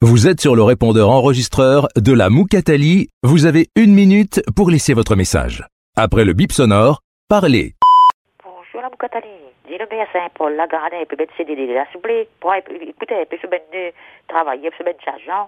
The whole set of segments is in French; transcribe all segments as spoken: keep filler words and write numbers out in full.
Vous êtes sur le répondeur enregistreur de la Moukatali. Vous avez une minute pour laisser votre message. Après le bip sonore, parlez. Bonjour la Moukatali. Dis le maire Saint-Paul, la garde, et puis mettre C D D là, s'il vous plaît. Pour écouter, et puis se mettre travailler, se mettre d'argent.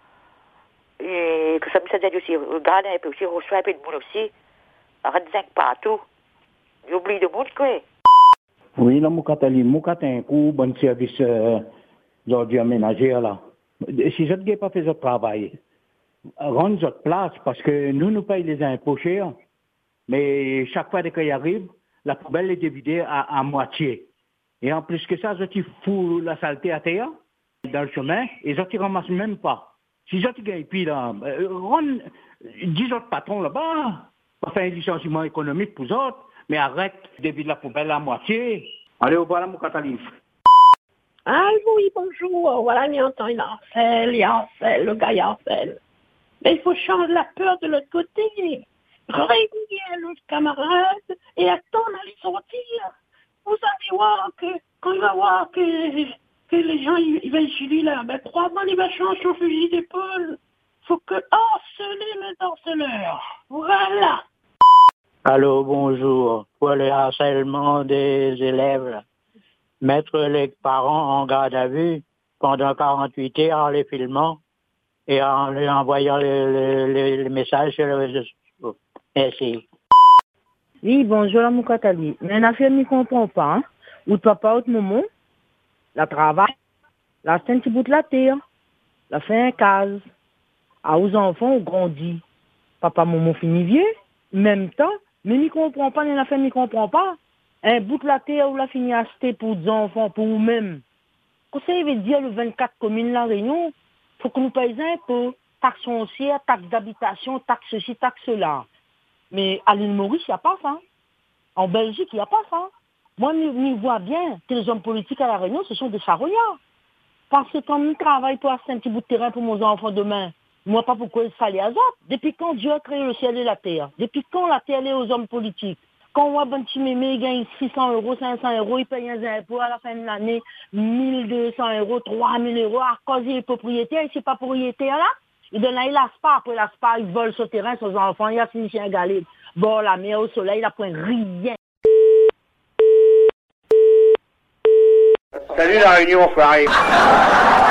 Et que ça me s'aide aussi, regarder, et puis aussi reçoit un peu de monde aussi. Arrête zinc partout. J'oublie de monde, quoi. Oui, la Moukatali, Moukata un coup, bon service, euh, aujourd'hui aménagé là. Si je n'ai pas fait ce travail, rendre votre place, parce que nous, nous payons les impôts chers, mais chaque fois qu'il arrive, la poubelle est vidée à, à moitié. Et en plus que ça, je fous la saleté à terre, dans le chemin, et je ne ramasse même pas. Si je gagne, puis là, rendre, dis autres patrons là-bas, pas faire un licenciement économique pour eux autres, mais arrête de vider la poubelle à moitié. Allez, au revoir, la Moukatali. Ah oui, bonjour. Voilà, il entend, il harcèle, il harcèle, le gars il harcèle. Mais il faut changer la peur de l'autre côté. Réunir l'autre camarade et attendre à les sortir. Vous allez voir que, quand il va voir que, que les gens, ils, ils veulent chez lui là, ben, trois ans, il va changer son fusil d'épaule. Faut que harceler le harceleur. Voilà. Allô, bonjour. Pour le harcèlement des élèves, mettre les parents en garde à vue pendant quarante-huit heures en les filmant et en leur envoyant les, les, les messages sur les réseaux sociaux. Merci. Oui, bonjour la Moukatali. Mais la fille ne comprend pas. Hein? Ou papa ou maman, la travail, la fait un petit bout de la terre, la fait un case. À aux enfants, on grandit. Papa, maman finit vieux, même temps, mais ne comprend pas, la fille ne comprend pas. Un bout de la terre ou la fini acheter pour des enfants, pour vous-même. Quand ça veut dire le vingt-quatre communes La Réunion, il faut que nous payions un peu. Taxe foncière, taxe d'habitation, taxe ceci, taxe cela. Mais à l'île Maurice, il n'y a pas ça. En Belgique, il n'y a pas ça. Moi, je vois bien que les hommes politiques à La Réunion, ce sont des charognards. Parce que quand nous travaillons pour acheter un petit bout de terrain pour mes enfants demain, moi, pas pourquoi ils fallait à ça. Depuis quand Dieu a créé le ciel et la terre? Depuis quand la terre est aux hommes politiques? Quand on voit un petit mémé, il gagne six cents euros, cinq cents euros, il paye un impôt à la fin de l'année, mille deux cents euros, trois mille euros, à cause il est propriétaire, il n'est pas propriétaire là. Il donne là, il lasse pas, après il lasse pas, il vole sur terrain, ses enfants, il a fini chez un galé. Bon, la mer au soleil, il n'a point rien. Salut la Réunion, frère.